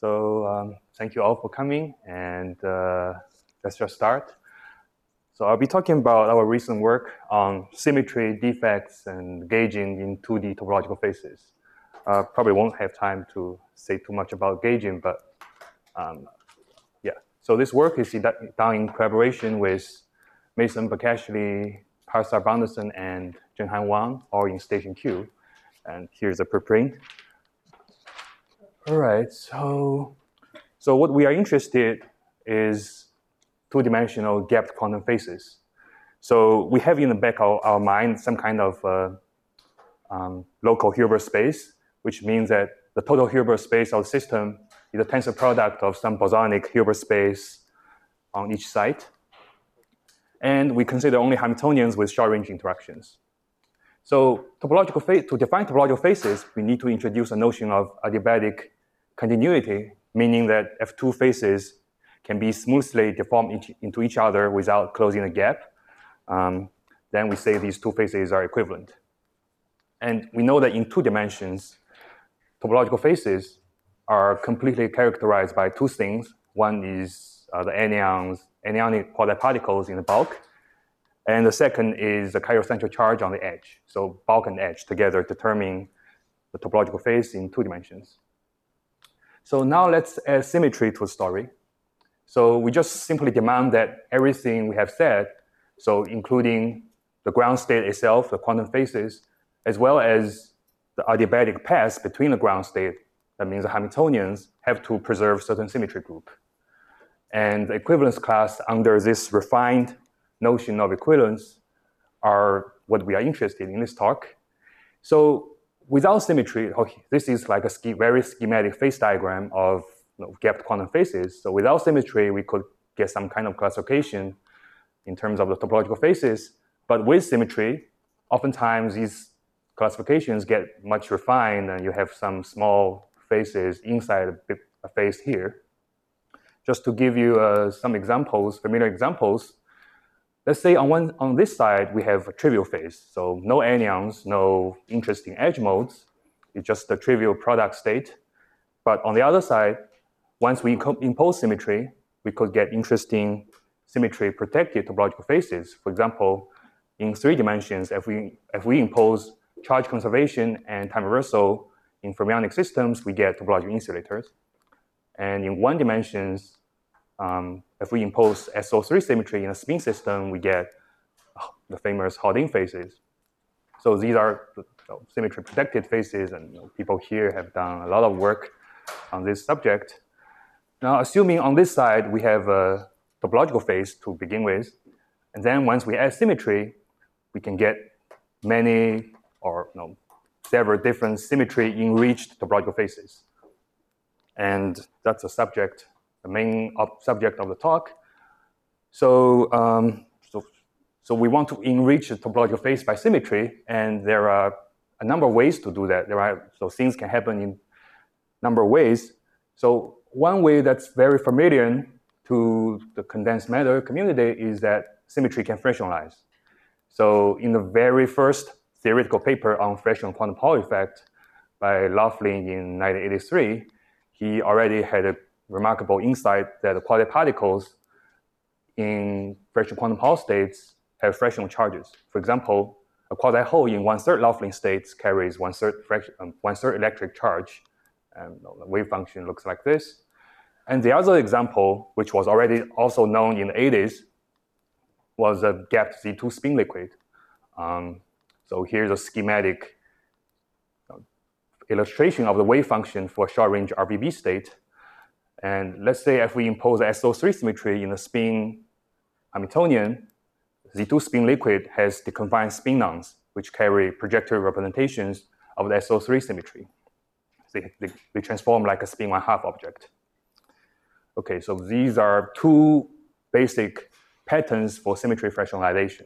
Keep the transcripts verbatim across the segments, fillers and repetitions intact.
So um, thank you all for coming, and uh, let's just start. So I'll be talking about our recent work on symmetry, defects, and gauging in two D topological faces. Uh, probably won't have time to say too much about gauging, but um, yeah. So this work is done in collaboration with Mason Bakashvili, Parsar Bonderson, and Zhenghan Wang, all in Station Q. And here's a preprint. All right, so, so what we are interested is two-dimensional gapped quantum faces. So we have in the back of our mind some kind of uh, um, local Hilbert space, which means that the total Hilbert space of the system is a tensor product of some bosonic Hilbert space on each side. And we consider only Hamiltonians with short-range interactions. So topological to define topological faces, we need to introduce a notion of adiabatic continuity, meaning that if two faces can be smoothly deformed into each other without closing a gap, um, then we say these two faces are equivalent. And we know that in two dimensions, topological faces are completely characterized by two things. One is uh, the anyons, anyonic quasi-particles in the bulk, and the second is the chiral-central charge on the edge. So bulk and edge together determine the topological face in two dimensions. So now let's add symmetry to the story. So we just simply demand that everything we have said, so including the ground state itself, the quantum faces, as well as the adiabatic paths between the ground state, that means the Hamiltonians, have to preserve certain symmetry group. And the equivalence class under this refined notion of equivalence are what we are interested in this talk. So without symmetry, okay, this is like a sch very schematic phase diagram of you know, gapped quantum faces. So without symmetry, we could get some kind of classification in terms of the topological faces. But with symmetry, oftentimes these classifications get much refined, and you have some small faces inside a, big, a face here. Just to give you uh, some examples, familiar examples, let's say on, one, on this side, we have a trivial phase. So no anyons, no interesting edge modes. It's just a trivial product state. But on the other side, once we impose symmetry, we could get interesting symmetry-protected topological faces. For example, in three dimensions, if we, if we impose charge conservation and time reversal in fermionic systems, we get topological insulators. And in one dimensions, um, if we impose S O three symmetry in a spin system, we get oh, the famous Haldane faces. So these are you know, symmetry-protected faces, and you know, people here have done a lot of work on this subject. Now, assuming on this side we have a topological phase to begin with, and then once we add symmetry, we can get many or you know, several different symmetry-enriched topological phases. And that's the subject, the main subject of the talk. So, um, so, so we want to enrich the topological phase by symmetry, and there are a number of ways to do that. There are so things can happen in a number of ways. So one way that's very familiar to the condensed matter community is that symmetry can fractionalize. So in the very first theoretical paper on fractional quantum Paul effect by Laughlin in nineteen eighty-three, he already had a remarkable insight that the quasi-particles in fractional quantum Paul states have fractional charges. For example, a quasi-hole in one-third Laughlin states carries one-third um, one-third electric charge, and the wave function looks like this. And the other example, which was already also known in the eighties, was a gapped Z two spin liquid. Um, so here's a schematic illustration of the wave function for short-range R B B state. And let's say if we impose S O three symmetry in a spin Hamiltonian, Z two spin liquid has deconfined spin nons, which carry projective representations of the S O three symmetry. They, they, they transform like a spin one-half object. Okay, so these are two basic patterns for symmetry fractionalization.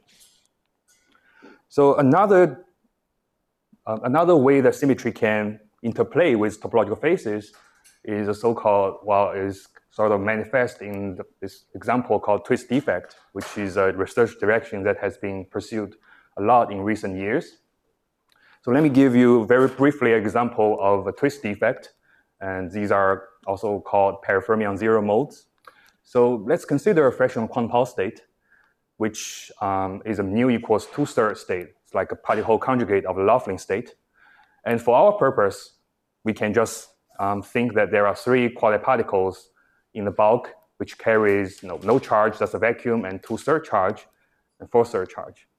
So another Uh, another way that symmetry can interplay with topological faces is a so-called, well, is sort of manifest in the, this example called twist defect, which is a research direction that has been pursued a lot in recent years. So let me give you very briefly an example of a twist defect. And these are also called parafermion zero modes. So let's consider a fractional quantum Hall state, which um, is a mu equals two-thirds state. It's like a party-Hall conjugate of the Laughlin state. And for our purpose, we can just um, think that there are three quasi-particles in the bulk, which carries you know, no charge, that's a vacuum, and two-third charge, and four-third charge.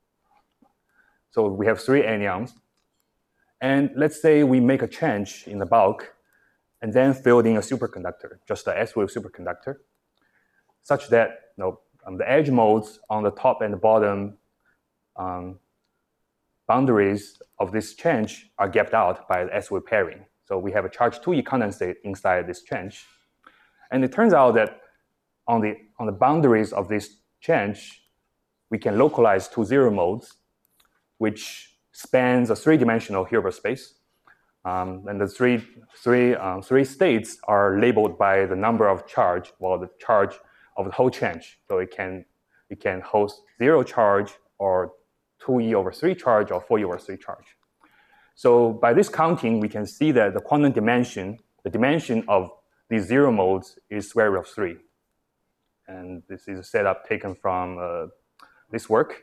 So we have three anyons. And let's say we make a change in the bulk, and then fill in a superconductor, just a S-wave superconductor, such that you know, um, the edge modes on the top and the bottom um, boundaries of this change are gapped out by the S-wave pairing. So we have a charge two E condensate inside this change. And it turns out that on the, on the boundaries of this change, we can localize two zero modes, which spans a three-dimensional Hilbert space. Um, and the three, three, um, three states are labeled by the number of charge, well, the charge of the whole change. So it can, it can host zero charge or two E over three charge or four E over three charge. So by this counting, we can see that the quantum dimension, the dimension of these zero modes is square root of three. And this is a setup taken from uh, this work.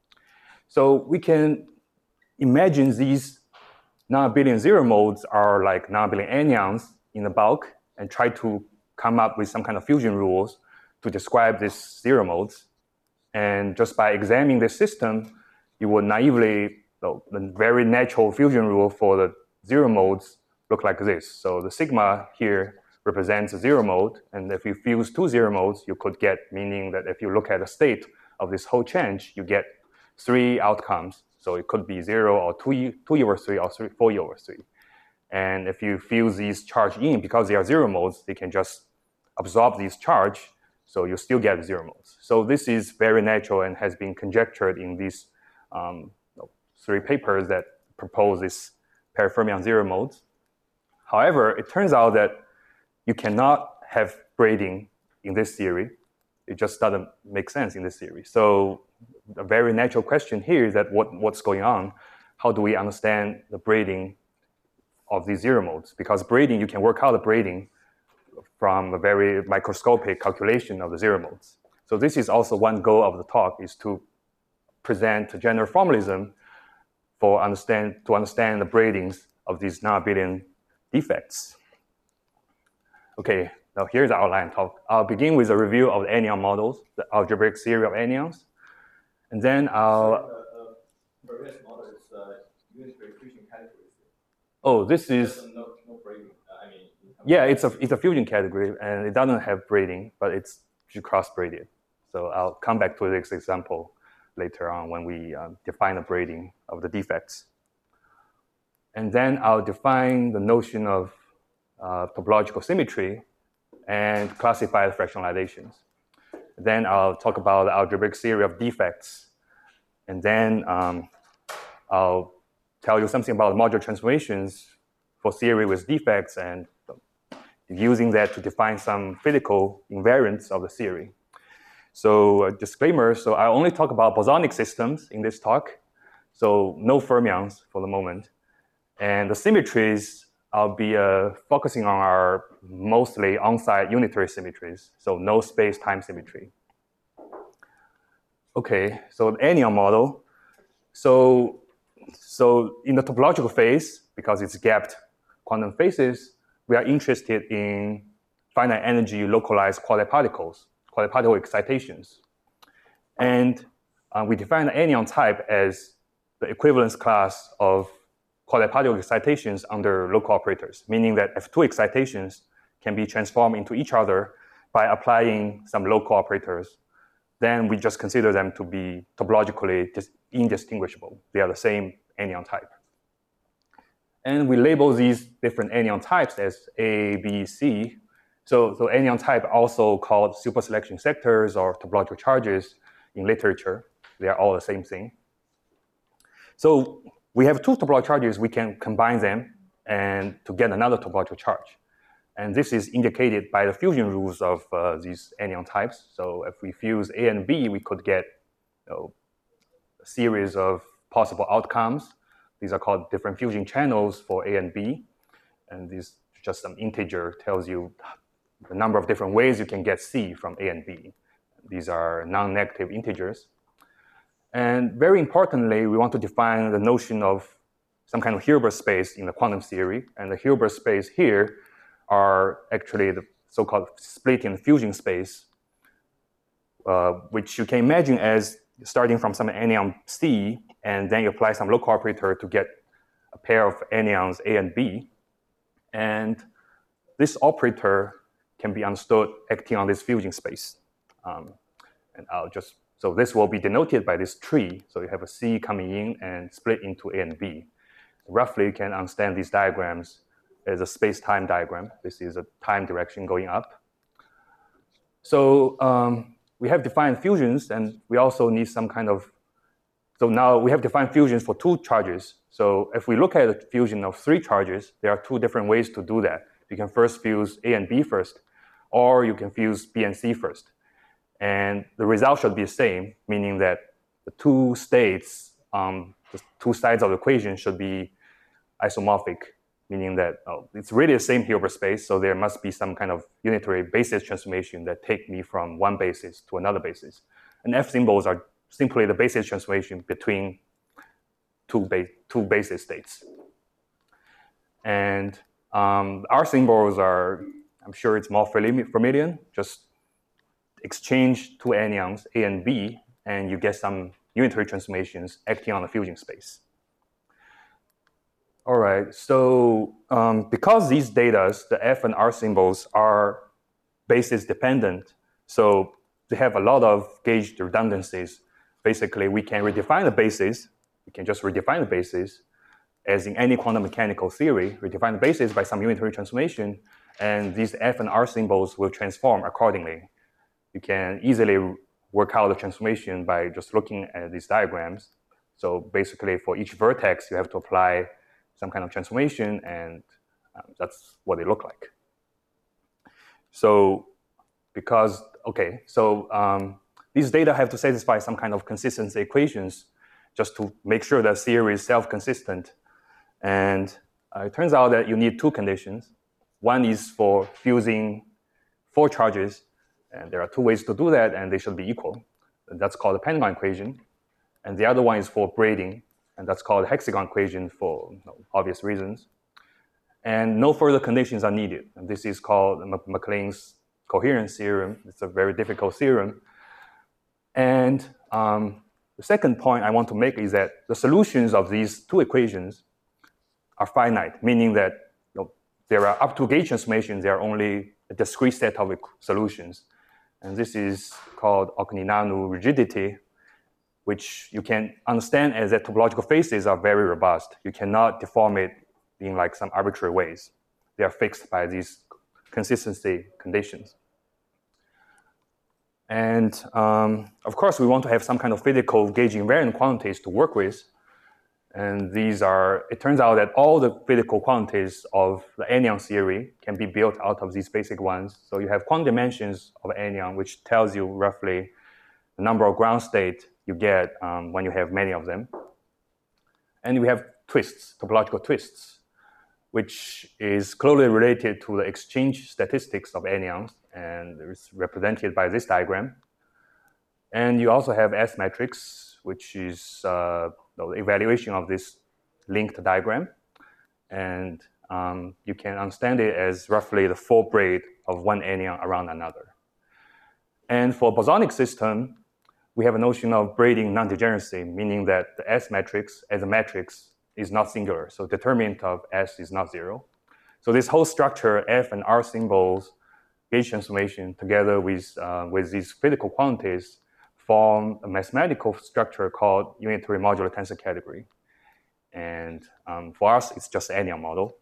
So we can imagine these non-abelian zero modes are like non-abelian anyons in the bulk and try to come up with some kind of fusion rules to describe these zero modes. And just by examining this system, you would naively, so the very natural fusion rule for the zero modes look like this. So the sigma here represents a zero mode. And if you fuse two zero modes, you could get, meaning that if you look at the state of this whole change, you get three outcomes. So it could be zero or two E, two E over three or three, four E over three. And if you fuse these charge in, because they are zero modes, they can just absorb these charge. So you still get zero modes. So this is very natural and has been conjectured in these um, three papers that propose this parafermion zero modes. However, it turns out that you cannot have braiding in this theory. It just doesn't make sense in this theory. So a very natural question here is that what, what's going on? How do we understand the braiding of these zero modes? Because braiding, you can work out the braiding from a very microscopic calculation of the zero modes. So this is also one goal of the talk, is to present general formalism for understand, to understand the braidings of these non-abelian defects. Okay, now here's the outline talk. I'll begin with a review of the anyon models, the algebraic theory of anyons. And then I'll... So, uh, uh, model is uh, unitary fusion categories. Oh, this is... No, no braiding. Uh, I mean, yeah, it's a, it's a fusion category, and it doesn't have braiding, but it's cross-braided. So I'll come back to this example later on when we um, define the braiding of the defects. And then I'll define the notion of uh, topological symmetry and classify the fractionalizations. Then I'll talk about the algebraic theory of defects. And then um, I'll tell you something about modular transformations for theory with defects and using that to define some physical invariants of the theory. So a disclaimer, so I only talk about bosonic systems in this talk. So no fermions for the moment. And the symmetries, I'll be uh, focusing on our mostly on-site unitary symmetries, so no space-time symmetry. Okay, so the anyon model. So, so in the topological phase, because it's gapped quantum phases, we are interested in finite energy localized quasi-particles, quasi-particle excitations. And uh, we define the anyon type as the equivalence class of quasi-particle excitations under local operators, meaning that if two excitations can be transformed into each other by applying some local operators, then we just consider them to be topologically indistinguishable. They are the same anyon type. And we label these different anyon types as A, B, C. So, so anyon type also called superselection sectors or topological charges in literature. They are all the same thing. So we have two topological charges, we can combine them and to get another topological charge. And this is indicated by the fusion rules of uh, these anyon types. So if we fuse A and B, we could get you know, a series of possible outcomes. These are called different fusion channels for A and B. And these just some integer, tells you the number of different ways you can get C from A and B. These are non-negative integers. And very importantly, we want to define the notion of some kind of Hilbert space in the quantum theory. And the Hilbert space here are actually the so-called splitting and fusion space, uh, which you can imagine as starting from some anion C, and then you apply some local operator to get a pair of anions A and B. And this operator can be understood acting on this fusion space. Um, and I'll just, so this will be denoted by this tree. So you have a C coming in and split into A and B. Roughly, you can understand these diagrams as a space-time diagram. This is a time direction going up. So um, we have defined fusions, and we also need some kind of, so now we have defined fusions for two charges. So if we look at a fusion of three charges, there are two different ways to do that. You can first fuse A and B first, or you can fuse B and C first. And the result should be the same, meaning that the two states, um, the two sides of the equation should be isomorphic, meaning that oh, it's really the same Hilbert space, so there must be some kind of unitary basis transformation that take me from one basis to another basis. And F symbols are simply the basis transformation between two, ba two basis states. And um, R symbols are, I'm sure it's more familiar, just exchange two anions, A and B, and you get some unitary transformations acting on the fusion space. All right, so um, because these data, the F and R symbols are basis dependent, so they have a lot of gauge redundancies. Basically, we can redefine the basis. We can just redefine the basis, as in any quantum mechanical theory, redefine the basis by some unitary transformation, and these F and R symbols will transform accordingly. You can easily work out the transformation by just looking at these diagrams. So basically, for each vertex, you have to apply some kind of transformation, and um, that's what they look like. So because, okay, so um, these data have to satisfy some kind of consistency equations just to make sure that theory is self-consistent. And uh, it turns out that you need two conditions. One is for fusing four charges, and there are two ways to do that, and they should be equal. And that's called the Pentagon equation. And the other one is for braiding, and that's called the hexagon equation for you know, obvious reasons. And no further conditions are needed. And this is called MacLean's coherence theorem. It's a very difficult theorem. And um, the second point I want to make is that the solutions of these two equations are finite, meaning that you know, there are up to gauge transformations, there are only a discrete set of solutions. And this is called Okuninaну rigidity, which you can understand as that topological phases are very robust. You cannot deform it in like some arbitrary ways. They are fixed by these consistency conditions. And um, of course, we want to have some kind of physical gauge invariant quantities to work with. And these are, it turns out that all the physical quantities of the anion theory can be built out of these basic ones. So you have quantum dimensions of anion, which tells you roughly the number of ground state you get um, when you have many of them. And we have twists, topological twists, which is closely related to the exchange statistics of anions, and it's represented by this diagram. And you also have S matrix, which is uh, the evaluation of this linked diagram. And um, you can understand it as roughly the full braid of one anion around another. And for bosonic system, we have a notion of braiding non-degeneracy, meaning that the S matrix as a matrix is not singular. So determinant of S is not zero. So this whole structure, F and R symbols, gauge transformation, together with, uh, with these physical quantities, form a mathematical structure called unitary modular tensor category. And um, for us, it's just an anion model.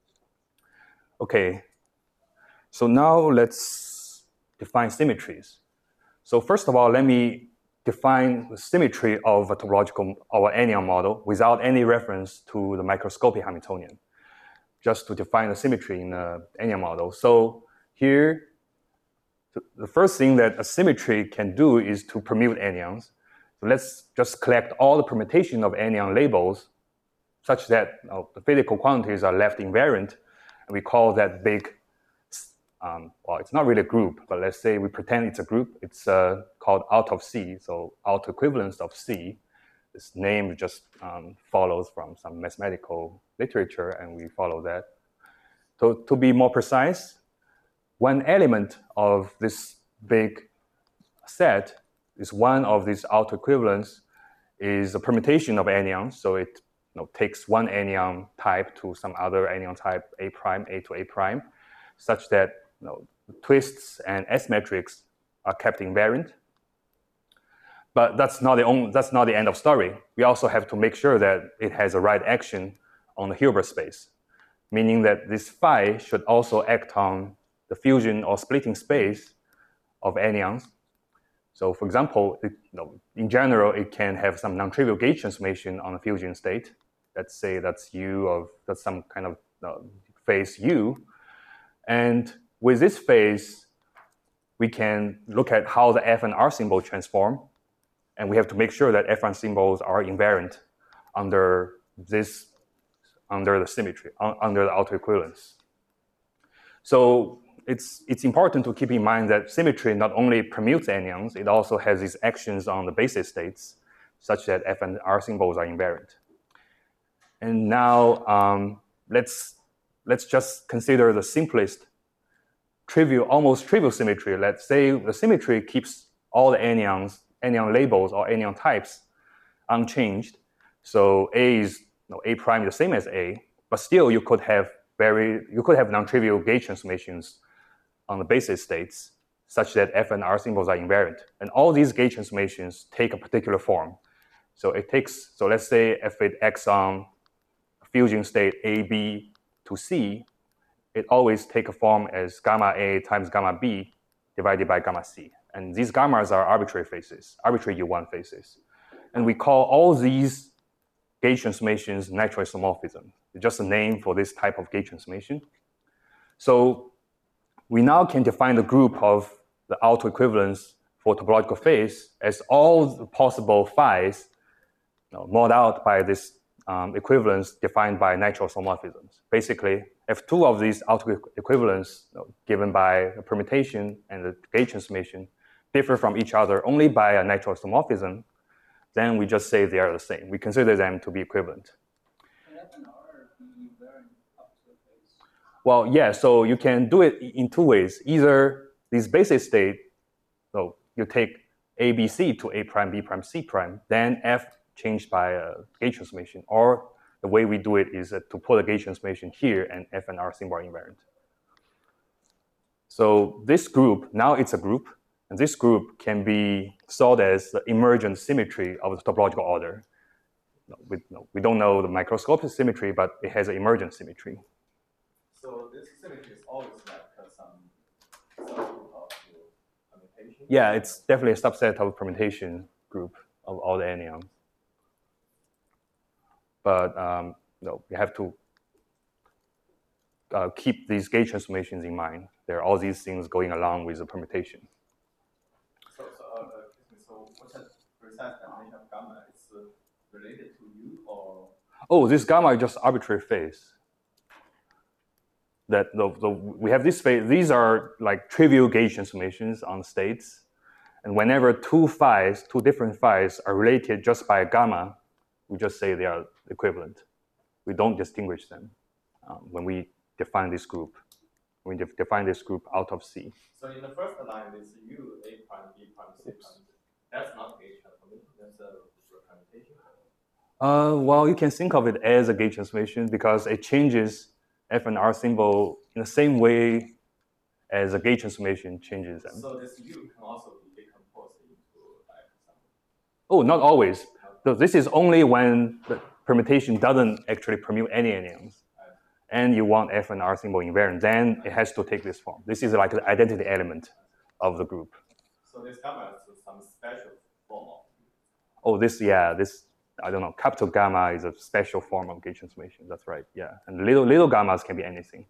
Okay, so now let's define symmetries. So first of all, let me define the symmetry of a topological or anion model without any reference to the microscopic Hamiltonian, just to define the symmetry in the anion model. So here, the first thing that a symmetry can do is to permute anions. So let's just collect all the permutation of anion labels such that you know, the physical quantities are left invariant. And we call that big, um, well, it's not really a group, but let's say we pretend it's a group. It's uh, called out of C, so autoequivalence of C. This name just um, follows from some mathematical literature, and we follow that. So to be more precise, one element of this big set is one of these autoequivalence is a permutation of anyons. So it you know, takes one anion type to some other anion type, A prime, A to A prime, such that you know, twists and S metrics are kept invariant. But that's not the only, that's not the end of story. We also have to make sure that it has a right action on the Hilbert space, meaning that this phi should also act on the fusion or splitting space of anyons. So for example, it, you know, in general, it can have some non-trivial gauge transformation on a fusion state. Let's say that's U of, that's some kind of uh, phase U. And with this phase, we can look at how the F and R symbol transform. And we have to make sure that F one symbols are invariant under this, under the symmetry, under the autoequivalence. So it's, it's important to keep in mind that symmetry not only permutes anyons, it also has these actions on the basis states, such that F and R symbols are invariant. And now um, let's, let's just consider the simplest trivial, almost trivial symmetry. Let's say the symmetry keeps all the anyons, anion labels or anion types unchanged. So A is you know, A prime is the same as A, but still you could have very you could have non-trivial gauge transformations on the basis states such that F and R symbols are invariant. And all these gauge transformations take a particular form. So it takes so let's say if it acts on a fusion state A B to C, it always take a form as gamma A times gamma B divided by gamma C. And these gammas are arbitrary phases, arbitrary U one phases. And we call all these gauge transformations natural isomorphism. It's just a name for this type of gauge transformation. So we now can define the group of the autoequivalence for topological phase as all the possible phis you know, mod out by this um, equivalence defined by natural isomorphisms. Basically, if two of these autoequivalence you know, given by a permutation and the gauge transformation differ from each other only by a natural isomorphism, then we just say they are the same. We consider them to be equivalent. Can F and R be invariant up to the phase? Well, yeah, so you can do it in two ways. Either this basis state, so you take A, B, C to A prime, B prime, C prime, then F changed by a gauge transformation, or the way we do it is uh, to put a gauge transformation here and F and R symbol are invariant. So this group, now it's a group, and this group can be thought as the emergent symmetry of the topological order. We, no, we don't know the microscopic symmetry, but it has an emergent symmetry. So this symmetry is always like uh, some subgroup of the permutation? Yeah, it's definitely a subset of a permutation group of all the anyons. But um, no, we have to uh, keep these gauge transformations in mind. There are all these things going along with the permutation. So, so, uh, excuse me, so what's the precise definition of gamma? It's uh, related to U or? Oh, this gamma is just arbitrary phase. That the, the, we have this phase, these are like trivial gauge transformations on states. And whenever two phis, two different phis are related just by a gamma, we just say they are equivalent. We don't distinguish them um, when we define this group. We def define this group out of C. So in the first line, this U, A prime, B prime, C prime, that's not gauge transformation, that's a permutation. Uh, well, you can think of it as a gauge transformation because it changes F and R symbol in the same way as a gauge transformation changes them. So this U can also be decomposed into like some. Oh, not always. So this is only when the permutation doesn't actually permute any anyons. And you want F and R symbol invariant, then it has to take this form. This is like the identity element of the group. So this gamma is some special form of. Oh, this, yeah, this, I don't know, capital gamma is a special form of gauge transformation. That's right, yeah. And little, little gammas can be anything.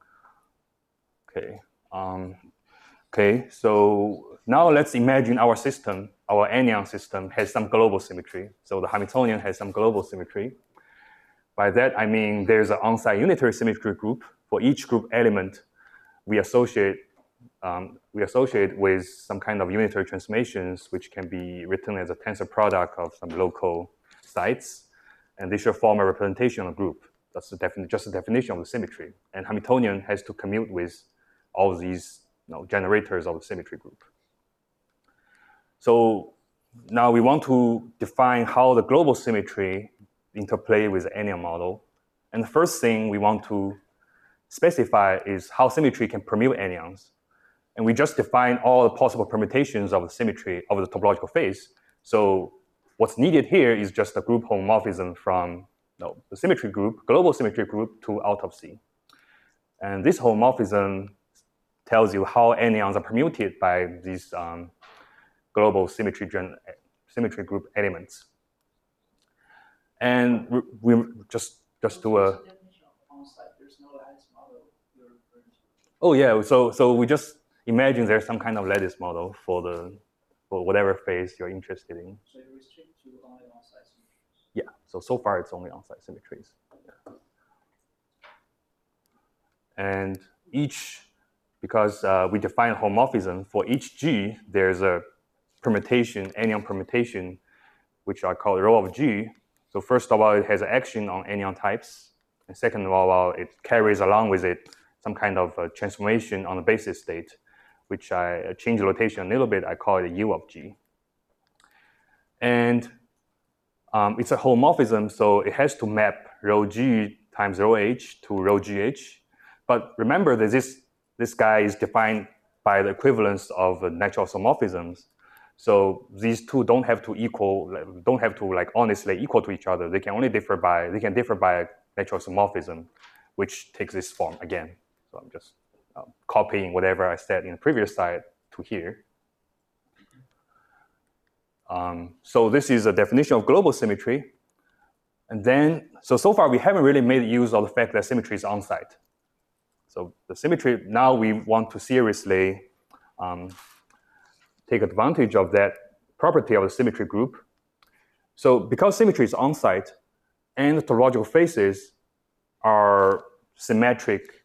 Okay, um, okay, so now let's imagine our system, our anion system has some global symmetry. So the Hamiltonian has some global symmetry. By that, I mean there's an on-site unitary symmetry group. For each group element, we associate um, we associate with some kind of unitary transformations, which can be written as a tensor product of some local sites, and they should form a representation of a group. That's the defini- just the definition of the symmetry. And Hamiltonian has to commute with all these you know, generators of the symmetry group. So now we want to define how the global symmetry interplay with the Ennian model. And the first thing we want to specify is how symmetry can permute Ennians. And we just define all the possible permutations of the symmetry of the topological phase. So what's needed here is just a group homomorphism from no, the symmetry group, global symmetry group to out of C. And this homomorphism tells you how Ennians are permuted by these um, global symmetry, symmetry group elements. And we, we just, just do a... There's no lattice model you're referring to. Oh yeah, so, so we just imagine there's some kind of lattice model for the for whatever phase you're interested in. So you restrict to only on-site symmetries? Yeah, so so far it's only on-site symmetries. Yeah. And each, because uh, we define homomorphism, for each G, there's a permutation, Ennian permutation, which I call rho of G. So first of all, it has an action on Ennian types. And second of all, it carries along with it some kind of uh, transformation on the basis state, which I change the notation a little bit. I call it U of G. And um, it's a homomorphism, so it has to map rho G times rho H to rho G H. But remember that this, this guy is defined by the equivalence of uh, natural isomorphisms. So these two don't have to equal, don't have to like honestly equal to each other. They can only differ by, they can differ by natural isomorphism, which takes this form again. So I'm just uh, copying whatever I said in the previous slide to here. Um, so this is a definition of global symmetry. And then, so, so far we haven't really made use of the fact that symmetry is on-site. So the symmetry, now we want to seriously um, take advantage of that property of the symmetry group. So because symmetry is on-site and the topological phases are symmetric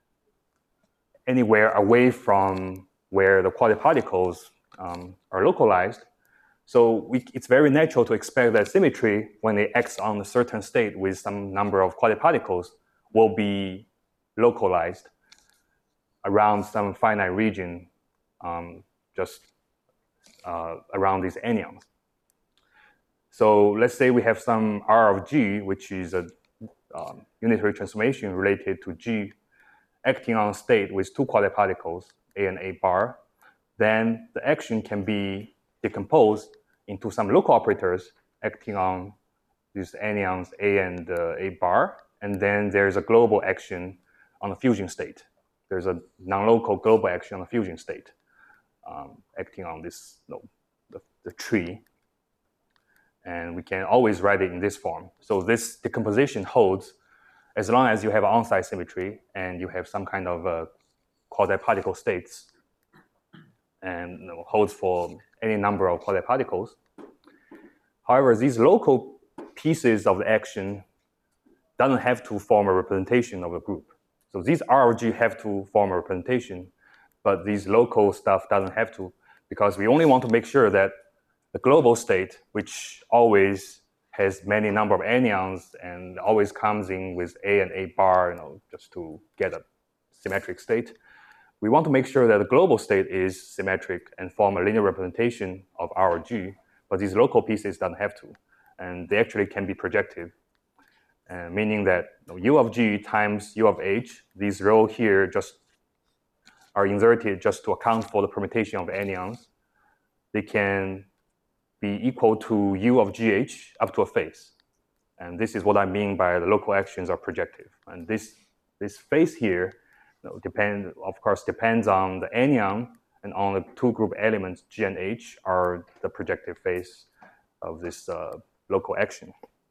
anywhere away from where the quasi-particles um, are localized, so we, it's very natural to expect that symmetry, when it acts on a certain state with some number of quasi-particles, will be localized around some finite region, um, just uh, around these Ennians. So let's say we have some R of G, which is a um, unitary transformation related to G acting on a state with two quasi-particles, A and A bar. Then the action can be decomposed into some local operators acting on these Ennians A and uh, A bar. And then there's a global action on the fusion state. There's a non-local global action on the fusion state um, acting on this, no, the, the tree. And we can always write it in this form. So this decomposition holds as long as you have on-site symmetry and you have some kind of uh, quasi-particle states, and you know, holds for any number of quasi-particles. However, these local pieces of the action doesn't have to form a representation of a group. So these R of G have to form a representation, but these local stuff doesn't have to, because we only want to make sure that the global state, which always has many number of Ennians and always comes in with A and A bar, you know, just to get a symmetric state. We want to make sure that the global state is symmetric and form a linear representation of R of G, but these local pieces don't have to, and they actually can be projective, uh, meaning that you know, U of G times U of H, these rho here just are inserted just to account for the permutation of Ennians. They can be equal to U of G H up to a phase. And this is what I mean by the local actions are projective. And this, this phase here, you know, depend, of course, depends on the Ennian and on the two group elements, G and H, are the projective phase of this uh, local action.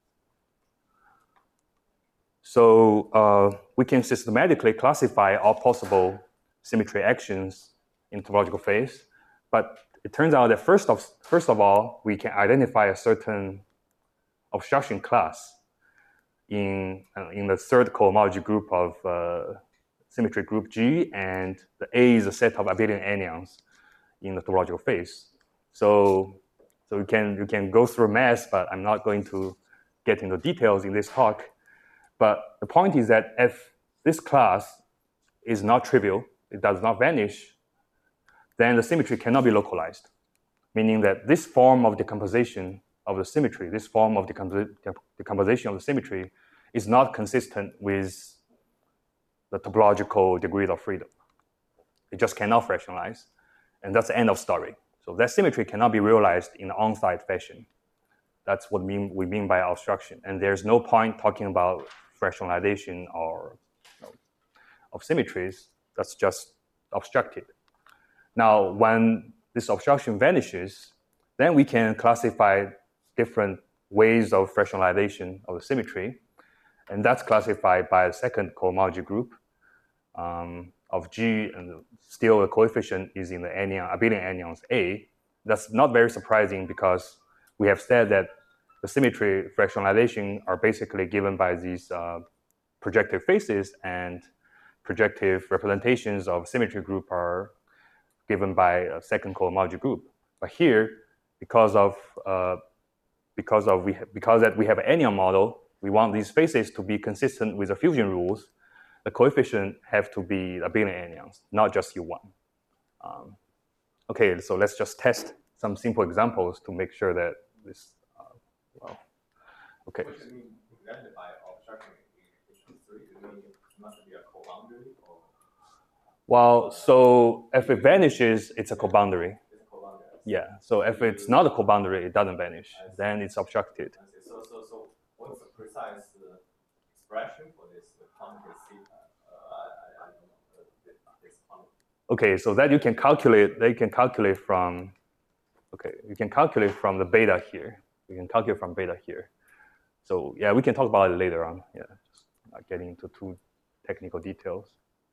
So uh, we can systematically classify all possible symmetry actions in topological phase, but it turns out that first of, first of all, we can identify a certain obstruction class. in, uh, in the third cohomology group of uh, symmetry group G, and the A is a set of abelian anyons in the topological phase. So, so you can you can go through math, but I'm not going to get into details in this talk. But the point is that if this class is not trivial, it does not vanish, then the symmetry cannot be localized, meaning that this form of decomposition of the symmetry, this form of decompos decomposition of the symmetry is not consistent with the topological degrees of freedom. It just cannot fractionalize, and that's the end of story. So that symmetry cannot be realized in an on-site fashion. That's what mean, we mean by obstruction, and there's no point talking about fractionalization or you know, of symmetries. That's just obstructed. Now, when this obstruction vanishes, then we can classify different ways of fractionalization of the symmetry, and that's classified by the second cohomology group um, of G, and still the coefficient is in the anyon, abelian anyons A. That's not very surprising because we have said that the symmetry fractionalization are basically given by these uh, projective faces, and projective representations of symmetry group are given by a second cohomology group. But here, because of uh, because of we because that we have an anyon model, we want these faces to be consistent with the fusion rules. The coefficient have to be abelian anyons, not just U one. Um, okay, so let's just test some simple examples to make sure that this. Uh, well, okay. What do you mean exactly by obstruction in equation three? Do you mean it must be a co-boundary or? Well, so if it vanishes, it's a co-boundary. It's a co-boundary. Yeah. So if it's not a co-boundary, it doesn't vanish. Then it's obstructed. I see. So, so, so, what's the precise uh, expression for this quantity theta? Uh, I, I don't know uh, this, this quantity. Okay, so that you can calculate. They can calculate from. Okay, you can calculate from the beta here. You can calculate from beta here. So yeah, we can talk about it later on. Yeah, just not getting into too technical details.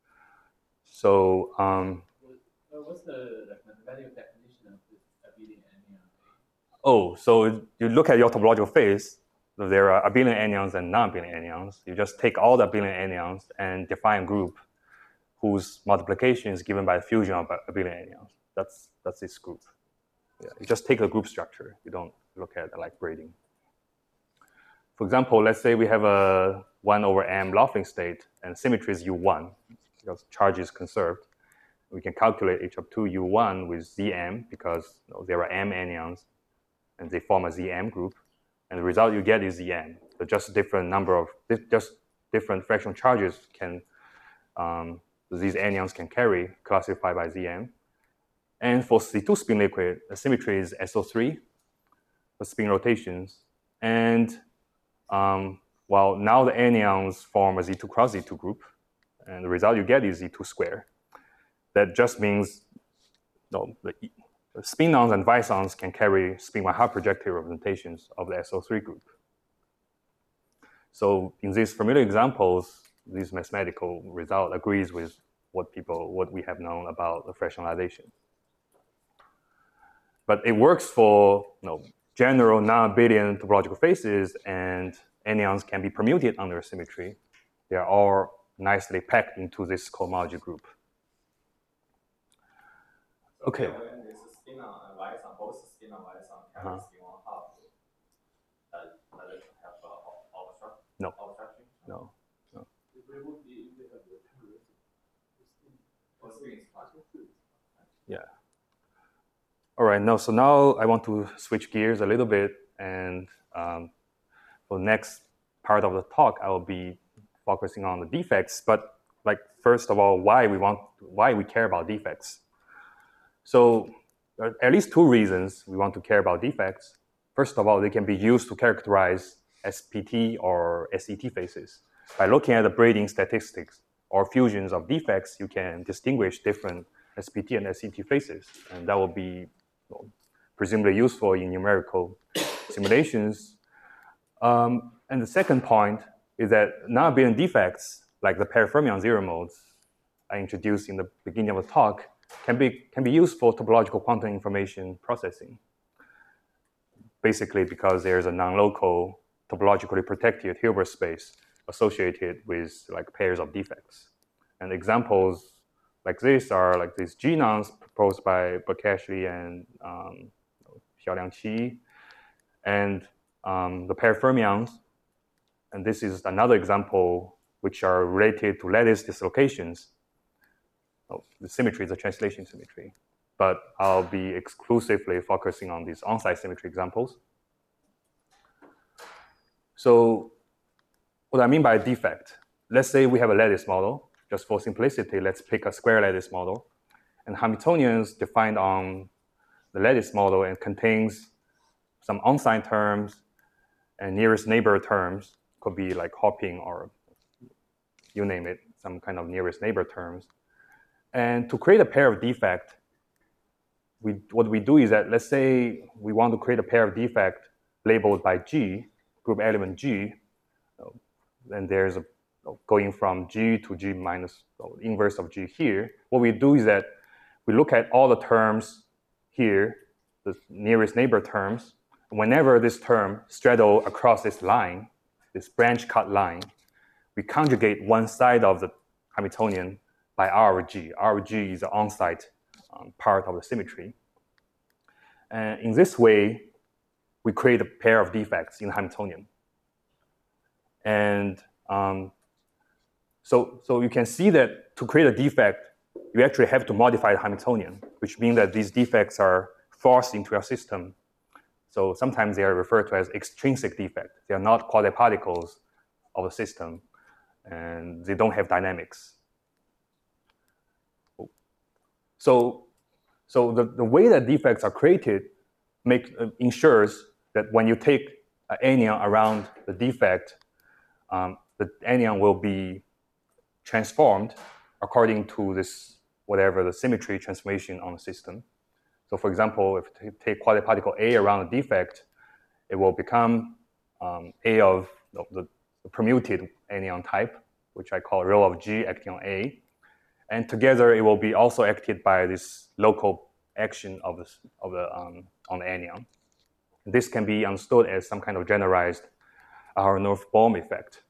So. Um, Well, what's the like, mathematical definition of this abelian anyon? Oh, so you look at your topological phase. So there are abelian anyons and non-abelian anyons. You just take all the abelian anyons and define a group whose multiplication is given by the fusion of abelian anyons. That's that's this group. Yeah, you just take the group structure. You don't look at it like braiding. For example, let's say we have a one over m Laughlin state and symmetry is U one because charge is conserved. We can calculate H of two U one with Z M because you know, there are m anyons and they form a Z M group. And the result you get is Z M. So just different number of, just different fractional charges can, um, these anyons can carry, classified by Z M. And for C two spin liquid, the symmetry is S O three, the spin rotations. And um, well, now the anyons form a Z two cross Z two group. And the result you get is Z two squared. That just means no, the, the spinons and visons can carry spin one half projective representations of the S O three group. So in these familiar examples, this mathematical result agrees with what people, what we have known about the fractionalization. But it works for you know, general non-abelian topological phases, and anyons can be permuted under symmetry. They are all nicely packed into this cohomology group. Okay. So when this spinon and vison, both spinon and vison carry Uh-huh. spin one half, that that it have uh, obstruction. No. Obstruction. No. It would be if they have the temporary spin. Or spin is part. Yeah. All right. Now, so now I want to switch gears a little bit, and um, for the next part of the talk, I will be focusing on the defects. But like first of all, why we want, why we care about defects. So there are at least two reasons we want to care about defects. First of all, they can be used to characterize S P T or S E T phases. By looking at the braiding statistics or fusions of defects, you can distinguish different S P T and S E T phases, and that will be well, presumably useful in numerical simulations. Um, and the second point is that non-abelian defects, like the parafermion zero modes I introduced in the beginning of the talk, can be, can be used for topological quantum information processing. Basically because there's a non-local topologically protected Hilbert space associated with like pairs of defects. And examples like this are like these G-nons proposed by Berkashli and um, Xiaoliang Qi, and um, the pair fermions. And this is another example which are related to lattice dislocations. Oh, the symmetry is a translation symmetry, but I'll be exclusively focusing on these on-site symmetry examples. So what I mean by defect, let's say we have a lattice model. Just for simplicity, let's pick a square lattice model. And Hamiltonians defined on the lattice model and contains some unsigned terms and nearest neighbor terms, could be like hopping or you name it, some kind of nearest neighbor terms. And to create a pair of defect, we, what we do is that, let's say we want to create a pair of defect labeled by G, group element G, and there's a going from G to G minus the inverse of G here. What we do is that we look at all the terms here, the nearest neighbor terms. Whenever this term straddle across this line, this branch cut line, we conjugate one side of the Hamiltonian by R of G. R of G is the on-site um, part of the symmetry. And in this way, we create a pair of defects in the Hamiltonian. And um, So, so you can see that to create a defect, you actually have to modify the Hamiltonian, which means that these defects are forced into your system. So sometimes they are referred to as extrinsic defects. They are not quasi-particles of the system, and they don't have dynamics. So, so the, the way that defects are created make, uh, ensures that when you take an anion around the defect, um, the anion will be transformed according to this, whatever the symmetry transformation on the system. So for example, if you take quasi-particle A around a defect, it will become um, A of the, the permuted anion type, which I call rho of G acting on A. And together it will be also acted by this local action of, this, of the, um, on the anion. This can be understood as some kind of generalized Aharonov-Bohm effect.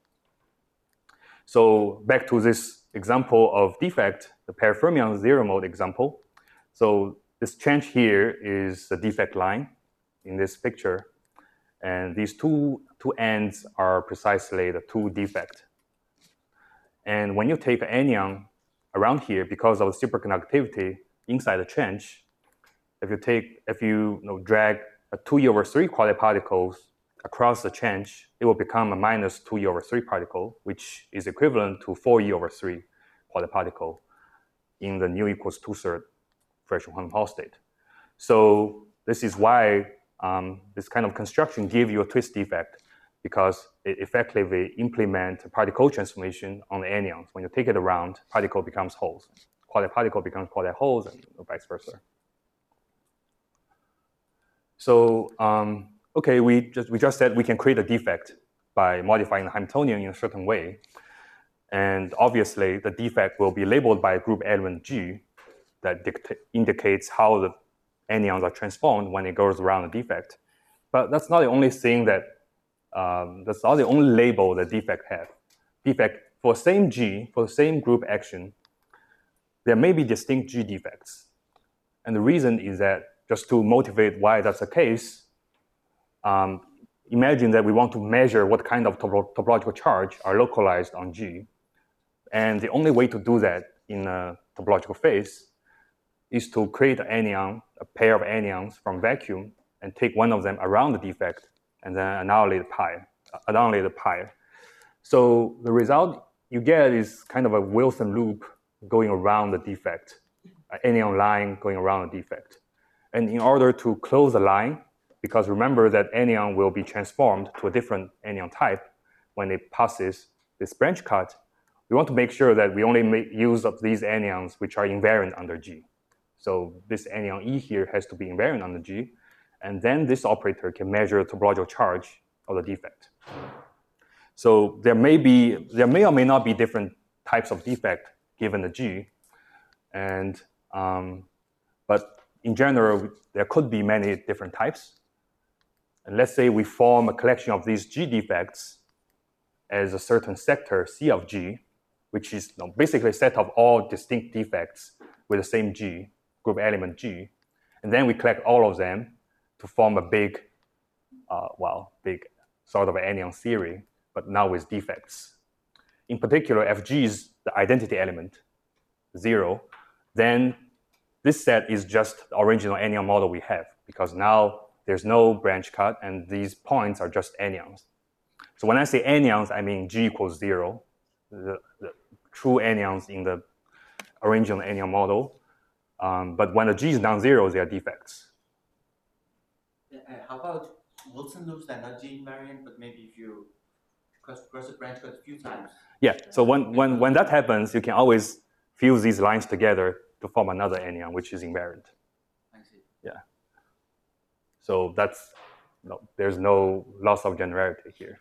So back to this example of defect, the pair fermion zero mode example. So this change here is the defect line in this picture. And these two, two ends are precisely the two defect. And when you take an anion around here, because of the superconductivity inside the trench, if you take, if you, you know, drag a two e over three quasi-particles across the trench, it will become a minus two e over three particle, which is equivalent to four e over three quasi-particle in the nu equals two-thirds Frederick-Hall state. So this is why um, this kind of construction gives you a twist defect, because it effectively implements a particle transformation on the anions. When you take it around, particle becomes holes. Quasi-particle becomes quasi-holes, and vice versa. So, um, okay, we just, we just said we can create a defect by modifying the Hamiltonian in a certain way. And obviously, the defect will be labeled by a group element G that indicates how the anions are transformed when it goes around the defect. But that's not the only thing that, um, that's not the only label that defect has. Defect, for the same G, for the same group action, there may be distinct G defects. And the reason is that, just to motivate why that's the case, um, imagine that we want to measure what kind of topo topological charge are localized on G. And the only way to do that in a topological phase is to create an anion, a pair of anions from vacuum, and take one of them around the defect, and then annihilate the pi, annihilate the pi. So the result you get is kind of a Wilson loop going around the defect, an anion line going around the defect. And in order to close the line, because remember that anion will be transformed to a different anion type when it passes this branch cut, we want to make sure that we only make use of these anions which are invariant under G. So this anion E here has to be invariant under G, and then this operator can measure the topological charge of the defect. So there may be, there may or may not be different types of defect given the G, and um, but in general, there could be many different types. And let's say we form a collection of these G defects as a certain sector C of G, which is you know, basically a set of all distinct defects with the same G, group element G. And then we collect all of them to form a big, uh, well, big sort of anion theory, but now with defects. In particular, if G is the identity element, zero, then this set is just the original anion model we have, because now there's no branch cut, and these points are just anions. So when I say anions, I mean G equals zero, the, the true anions in the original anion model. Um, but when the G is non-zero, they are defects. Uh, how about Wilson loops that are G invariant, but maybe if you cross, cross the branch cut a few times? Yeah, so when, when, when that happens, you can always fuse these lines together to form another anion, which is invariant. I see. Yeah. So that's, no, there's no loss of generality here.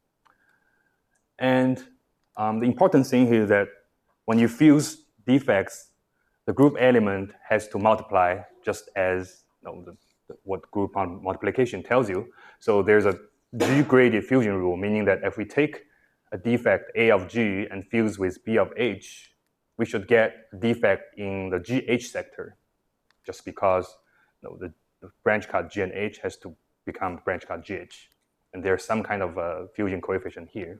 And um, the important thing here is that when you fuse defects, the group element has to multiply just as you know, the, the, what group multiplication tells you. So there's a G-graded fusion rule, meaning that if we take a defect A of G and fuse with B of H, we should get a defect in the G H sector, just because you know, the, the branch cut G and H has to become branch cut G H. And there's some kind of a fusion coefficient here.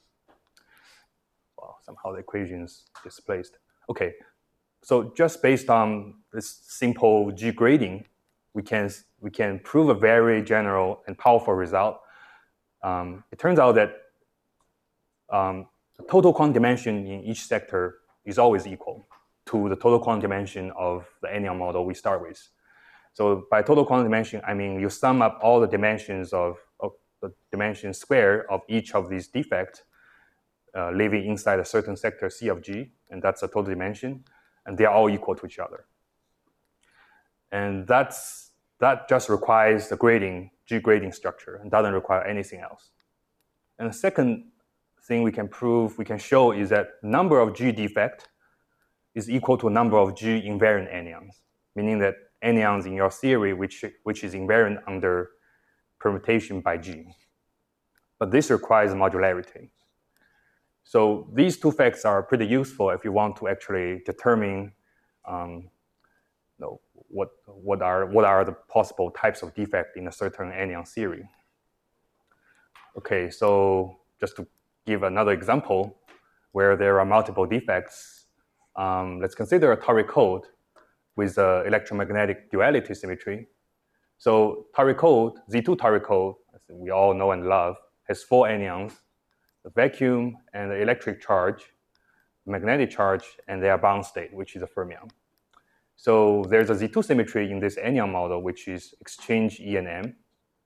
Well, somehow the equation is displaced. Okay, so just based on this simple G grading, we can, we can prove a very general and powerful result. Um, it turns out that um, the total quantum dimension in each sector is always equal to the total quantum dimension of the anion model we start with. So by total quantum dimension, I mean you sum up all the dimensions of, of the dimension square of each of these defects uh, living inside a certain sector C of G, and that's a total dimension, and they are all equal to each other. And that's, that just requires the grading, G grading structure, and doesn't require anything else. And the second thing we can prove, we can show is that number of G defect is equal to number of G invariant anions, meaning that anions in your theory which, which is invariant under permutation by G. But this requires modularity. So these two facts are pretty useful if you want to actually determine um, you know, what, what, are, what are the possible types of defect in a certain anion theory. Okay, so just to give another example where there are multiple defects, um, let's consider a toric code with uh, electromagnetic duality symmetry. So toric code, Z two toric code, as we all know and love, has four anions, the vacuum and the electric charge, magnetic charge, and their bound state, which is a fermion. So there's a Z two symmetry in this anion model, which is exchange E and M.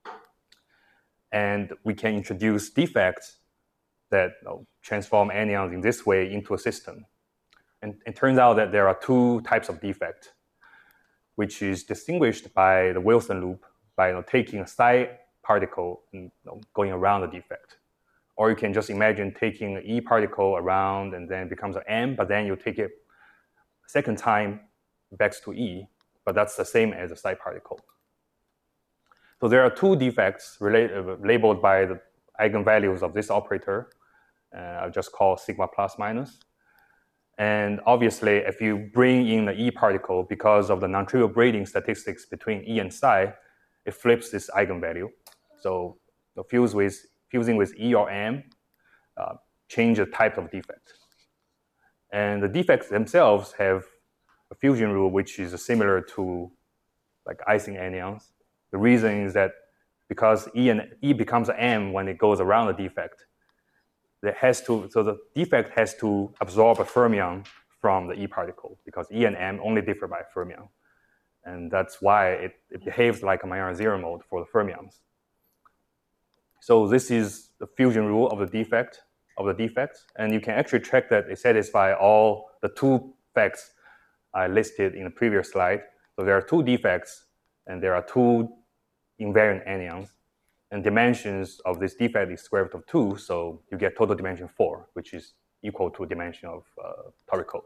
And we can introduce defects that you know, transform anions in this way into a system. And it turns out that there are two types of defect, which is distinguished by the Wilson loop by you know, taking a psi particle and you know, going around the defect. Or you can just imagine taking an E particle around and then it becomes an M, but then you take it a second time back to E, but that's the same as a psi particle. So there are two defects related, uh, labeled by the eigenvalues of this operator. Uh, I'll just call sigma plus minus. And obviously, if you bring in the E particle, because of the non-trivial braiding statistics between E and psi, it flips this eigenvalue. So the fuse with, fusing with E or M uh, change the type of defect. And the defects themselves have a fusion rule which is similar to like Ising anions. The reason is that because E and E becomes an M when it goes around the defect, it has to, so the defect has to absorb a fermion from the E particle because E and M only differ by fermion. And that's why it, it behaves like a Majorana zero mode for the fermions. So this is the fusion rule of the defect, of the defects. And you can actually check that it satisfies all the two facts I listed in the previous slide. So there are two defects and there are two invariant anions. And dimensions of this defect is square root of two, so you get total dimension four, which is equal to dimension of uh, toric code.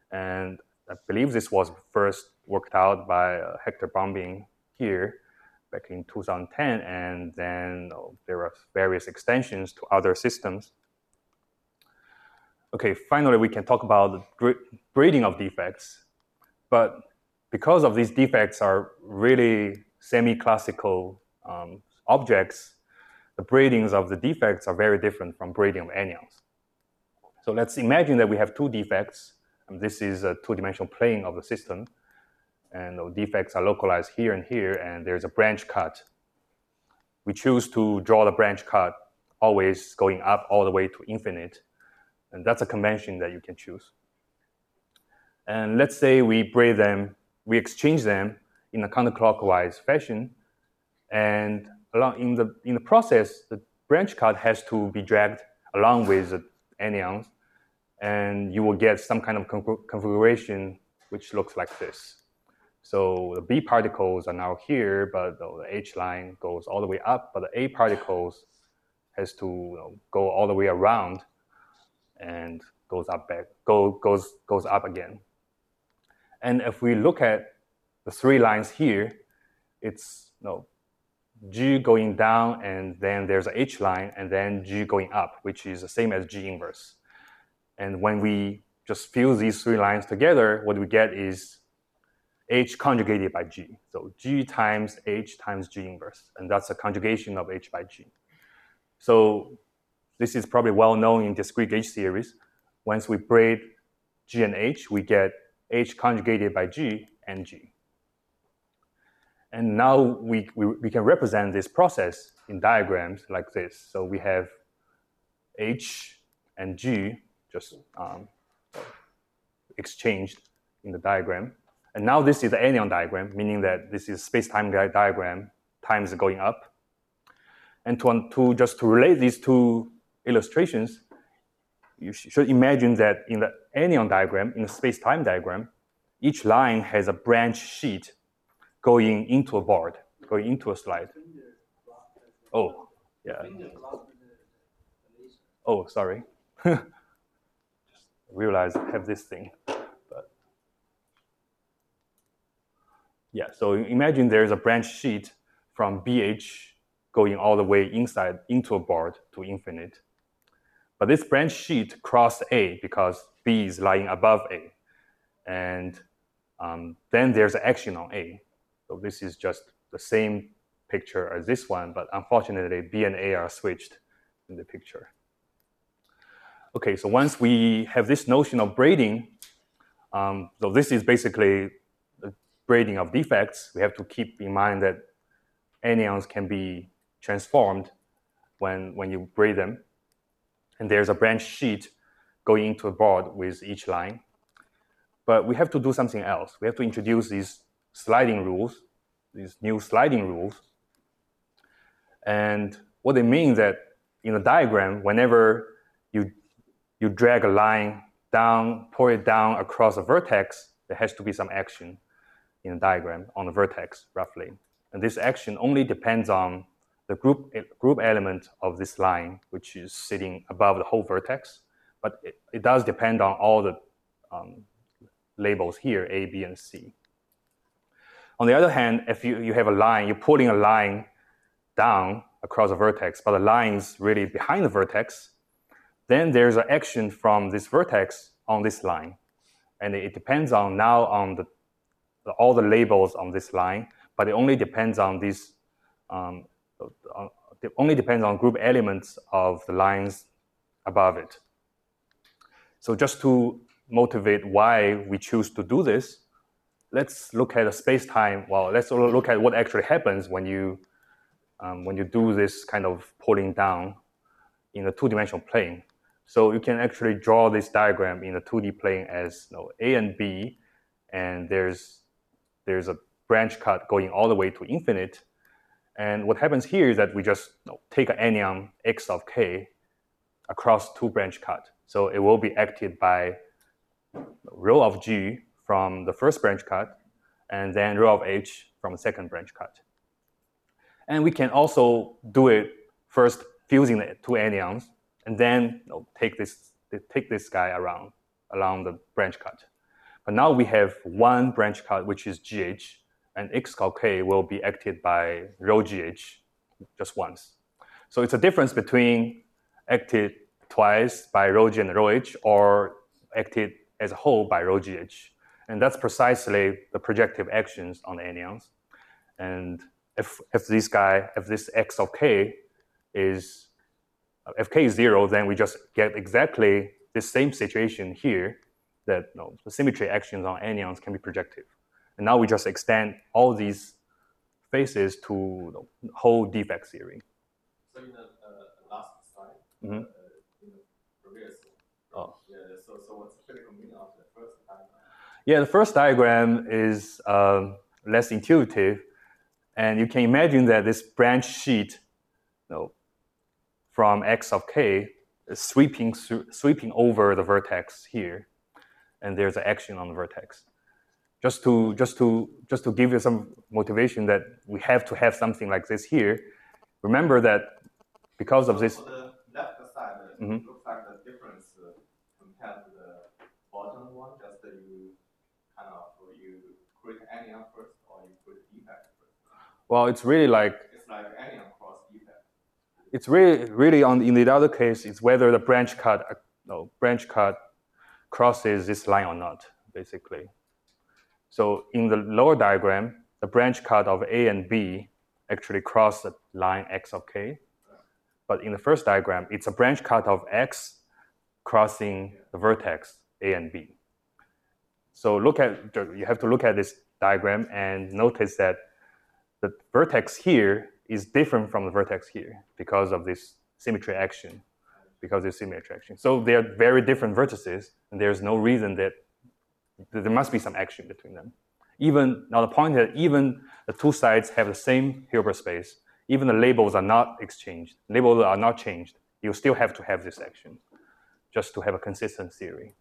And I believe this was first worked out by uh, Hector Bombing here. back in two thousand ten, and then oh, there are various extensions to other systems. Okay, finally, we can talk about the breeding of defects. But because of these defects are really semi-classical um, objects, the breedings of the defects are very different from breeding of anyons. So let's imagine that we have two defects. And this is a two-dimensional plane of the system. And the defects are localized here and here, and there's a branch cut. We choose to draw the branch cut always going up all the way to infinite. And that's a convention that you can choose. And let's say we braid them, we exchange them in a counterclockwise fashion. And along in the, in the process, the branch cut has to be dragged along with the anyons. And you will get some kind of configuration which looks like this. So the B particles are now here, but the H line goes all the way up, but the A particles has to you know, go all the way around and goes up back, go, goes, goes up again. And if we look at the three lines here, it's you know, G going down, and then there's a H line, and then G going up, which is the same as G inverse. And when we just fuse these three lines together, what we get is H conjugated by G. So G times H times G inverse, and that's a conjugation of H by G. So this is probably well known in discrete gauge theories. Once we braid G and H, we get H conjugated by G and G. And now we, we, we can represent this process in diagrams like this. So we have H and G just um, exchanged in the diagram. And now this is the anyon diagram, meaning that this is space-time diagram, time is going up. And to, to just to relate these two illustrations, you should imagine that in the anyon diagram, in the space-time diagram, each line has a branch sheet going into a board, going into a slide. Oh, yeah. Oh, sorry. Just realized I have this thing. But yeah, so imagine there's a branch sheet from B H going all the way inside into a board to infinite. But this branch sheet crossed A because B is lying above A. And um, then there's an action on A. So this is just the same picture as this one, but unfortunately, B and A are switched in the picture. Okay, so once we have this notion of braiding, um, so this is basically the braiding of defects. We have to keep in mind that anyons can be transformed when, when you braid them. And there's a branch sheet going into a board with each line. But we have to do something else. We have to introduce these sliding rules, these new sliding rules. And what they mean is that in a diagram, whenever you, you drag a line down, pull it down across a vertex, there has to be some action in a diagram on the vertex, roughly. And this action only depends on the group, group element of this line, which is sitting above the whole vertex. But it, it does depend on all the um, labels here, A, B, and C. On the other hand, if you, you have a line, you're pulling a line down across a vertex, but the line is really behind the vertex, then there's an action from this vertex on this line. And it depends on now on the, the, all the labels on this line, but it only depends on these, um, on, it only depends on group elements of the lines above it. So just to motivate why we choose to do this, let's look at a space-time. Well, let's look at what actually happens when you um, when you do this kind of pulling down in a two-dimensional plane. So you can actually draw this diagram in a two D plane as you know, A and B, and there's there's a branch cut going all the way to infinite. And what happens here is that we just you know, take an anyon x of k across two branch cut. So it will be acted by rho of G from the first branch cut, and then rho of H from the second branch cut. And we can also do it first fusing the two anyons, and then you know, take this take this guy around along the branch cut. But now we have one branch cut, which is G H, and x called k will be acted by rho gh just once. So it's a difference between acted twice by rho g and rho h or acted as a whole by rho gh. And that's precisely the projective actions on the anyons. And if, if this guy, if this x of k is, if k is zero, then we just get exactly the same situation here that you know, the symmetry actions on anyons can be projective. And now we just extend all these faces to the whole defect theory. So in the uh, last slide, Mm-hmm. uh, in the previous, Oh. yeah, so, so what's the physical meaning of the first diagram? Yeah, the first diagram is um, less intuitive. And you can imagine that this branch sheet you know, from x of k is sweeping, sweeping over the vertex here. And there's an action on the vertex. Just to, just, to, just to give you some motivation that we have to have something like this here, remember that because of So this... for the left side, it Mhm. looks like the difference uh, compared to the bottom one, just that you kind of, you create anion first or you create defect first. Well, it's really like... It's like anion cross defect. It's really, really on in the other case, it's whether the branch cut, uh, no, branch cut crosses this line or not, basically. So in the lower diagram, the branch cut of A and B actually cross the line x of k. But in the first diagram, it's a branch cut of x crossing the vertex A and B. So look at, you have to look at this diagram and notice that the vertex here is different from the vertex here because of this symmetry action, because of this symmetry action. So they're very different vertices, and there's no reason that there must be some action between them. Even, now the point is that even the two sides have the same Hilbert space, even the labels are not exchanged, labels are not changed, you still have to have this action just to have a consistent theory.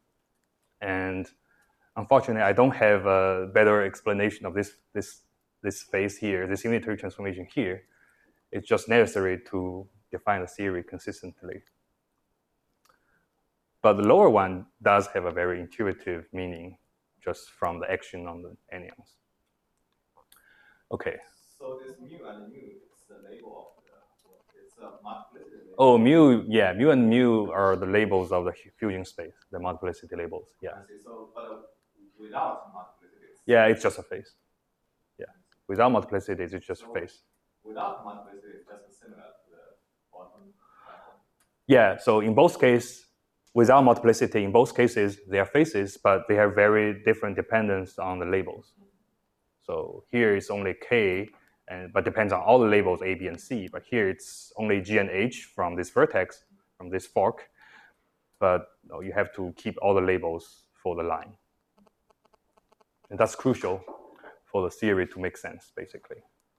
And unfortunately, I don't have a better explanation of this, this, this phase here, this unitary transformation here. It's just necessary to define the theory consistently. But the lower one does have a very intuitive meaning just from the action on the anyons. Okay. So this mu and mu is the label of the, it's a multiplicity label. Oh, mu, yeah, mu and mu are the labels of the fusion space, the multiplicity labels, yeah. I see. So, but uh, without multiplicity. Yeah, it's just a phase. Yeah, without multiplicity, it's just So a phase. Without multiplicity, it's just similar to the bottom. Yeah, so in both cases, without multiplicity, in both cases, they are phases, but they have very different dependence on the labels. So here it's only K, and, but depends on all the labels A, B, and C. But here it's only G and H from this vertex, from this fork. But you know, you have to keep all the labels for the line. And that's crucial for the theory to make sense, basically.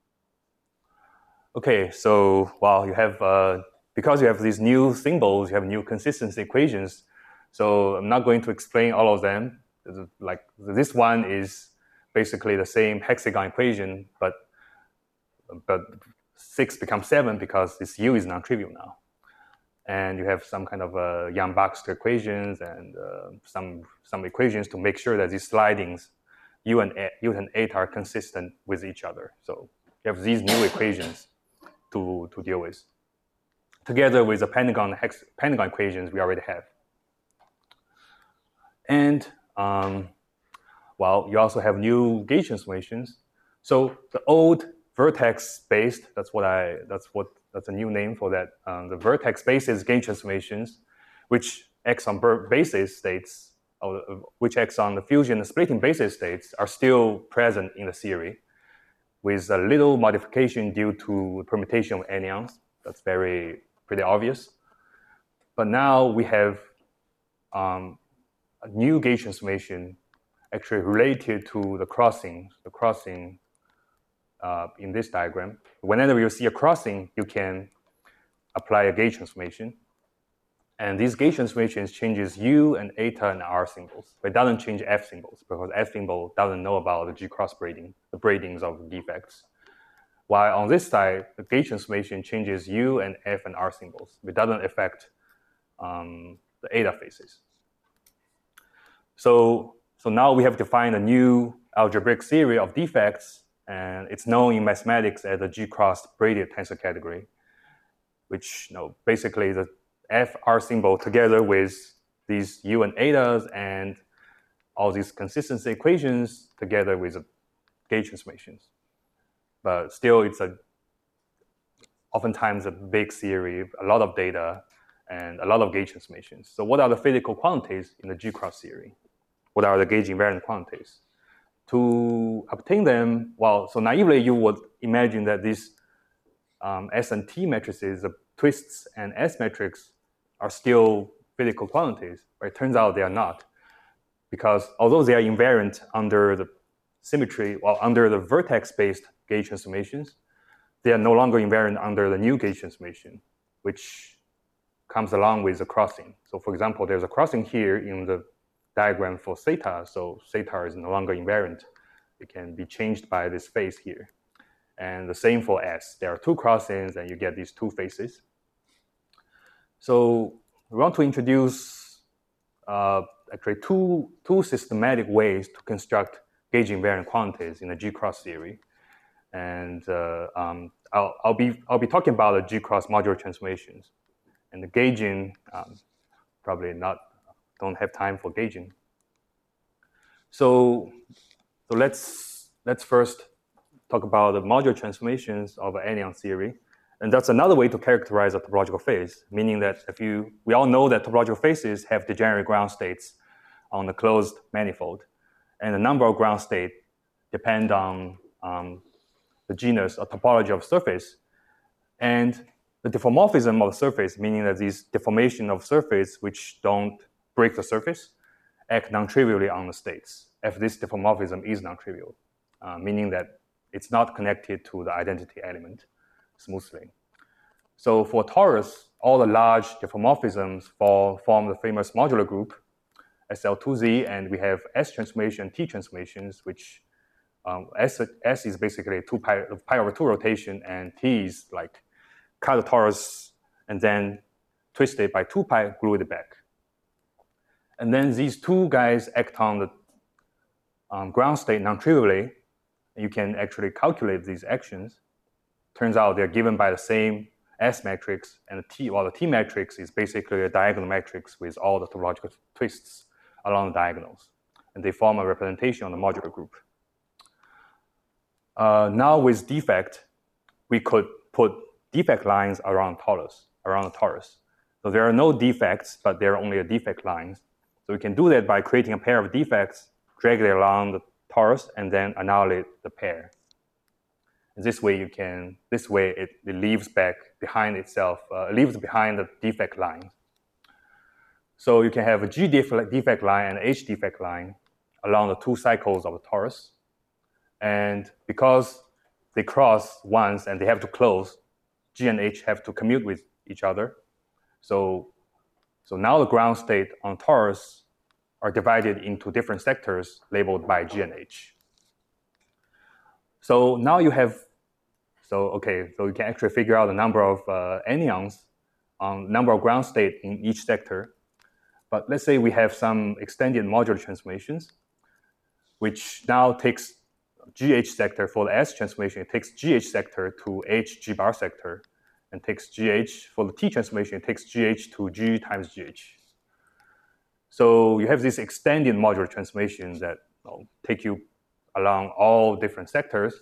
Okay, so well, you have, uh, because you have these new symbols, you have new consistency equations. So I'm not going to explain all of them. Like this one is basically the same hexagon equation, but but six becomes seven because this u is non-trivial now. And you have some kind of uh, Yang-Baxter equations and uh, some some equations to make sure that these slidings u and a, u and eight are consistent with each other. So you have these new equations to to deal with, together with the pentagon hex pentagon equations we already have. And um, well, you also have new gauge transformations. So the old vertex-based, that's what I, that's what, that's a new name for that. Um, the vertex-basis gauge transformations, which acts on basis states, or which acts on the fusion and splitting basis states, are still present in the theory, with a little modification due to permutation of anyons. That's very pretty obvious. But now we have um, a new gauge transformation actually related to the crossing, the crossing uh, in this diagram. Whenever you see a crossing, you can apply a gauge transformation. And these gauge transformations changes U and eta and R symbols, but it doesn't change F symbols because F symbol doesn't know about the G cross braiding, the braidings of defects. While on this side, the gauge transformation changes U and F and R symbols, but it doesn't affect um, the eta phases. So, so now we have defined a new algebraic theory of defects And it's known in mathematics as the G-cross braided tensor category, which you know, basically the F R symbol together with these U and etas and all these consistency equations together with the gauge transformations. But still, it's a oftentimes a big theory, a lot of data, and a lot of gauge transformations. So what are the physical quantities in the G-cross theory? What are the gauge invariant quantities? To obtain them, well, so naively you would imagine that these um, S and T matrices, the twists and S matrix, are still physical quantities, but it turns out they are not. Because although they are invariant under the symmetry, well, under the vertex-based gauge transformations, they are no longer invariant under the new gauge transformation, which comes along with the crossing. So for example, there's a crossing here in the diagram for theta, so theta is no longer invariant. It can be changed by this phase here. And the same for S. There are two crossings and you get these two faces. So we want to introduce uh, actually two, two systematic ways to construct gauge invariant quantities in the G-cross theory. And uh, um, I'll, I'll, be, I'll be talking about the G-cross modular transformations. And the gauging, um, probably not, don't have time for gauging. So, so let's, let's first talk about the modular transformations of anyon theory. And that's another way to characterize a topological phase, meaning that if you, we all know that topological phases have degenerate ground states on the closed manifold. And the number of ground states depend on um, the genus or topology of surface. And the diffeomorphism of the surface, meaning that these deformation of surface which don't break the surface, act non-trivially on the states, if this diffeomorphism is non-trivial, uh, meaning that it's not connected to the identity element smoothly. So for torus, all the large diffeomorphisms for, form the famous modular group, S L two Z, and we have S transformation, T transformations, which um, S, S is basically two pi, pi over two rotation, and T is like cut the torus and then twist it by two pi, glue it back. And then these two guys act on the um, ground state non-trivially. You can actually calculate these actions. Turns out they're given by the same S matrix, and the T, well, the T matrix is basically a diagonal matrix with all the topological twists along the diagonals. And they form a representation on the modular group. Uh, now with defect, we could put defect lines around torus, around the torus. So there are no defects, but there are only a defect lines. So we can do that by creating a pair of defects, drag it along the torus, and then annihilate the pair. And this way you can, this way it, it leaves back behind itself, uh, leaves behind the defect line. So you can have a G defect line and H defect line along the two cycles of the torus. And because they cross once and they have to close, G and H have to commute with each other. So, so now the ground state on torus are divided into different sectors labeled by G and H. So now you have, so okay, so you can actually figure out the number of uh, anyons on number of ground state in each sector. But let's say we have some extended modular transformations, which now takes G H sector for the S transformation, it takes G H sector to H G bar sector, and takes G H for the T transformation, it takes G H to G times G H. So you have this extended modular transformation that you know, take you along all different sectors.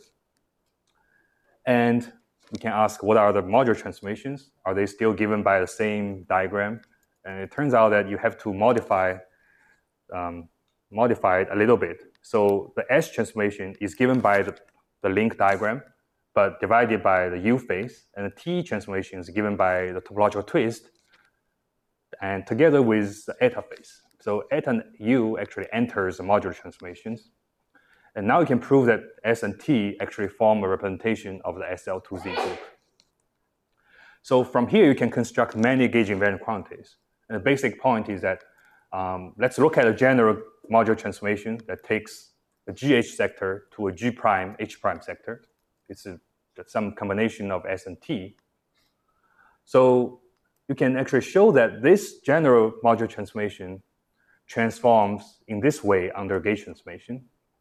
And we can ask, what are the modular transformations? Are they still given by the same diagram? And it turns out that you have to modify, um, modify it a little bit. So the S transformation is given by the, the link diagram, but divided by the U phase, and the T transformation is given by the topological twist, and together with the eta phase. So eta and U actually enters the modular transformations. And now you can prove that S and T actually form a representation of the S L two Z group. So from here, you can construct many gauge invariant quantities. And the basic point is that um, let's look at a general modular transformation that takes the G H sector to a G prime H prime sector. It's a, some combination of S and T. So you can actually show that this general modular transformation transforms in this way under gauge transformation.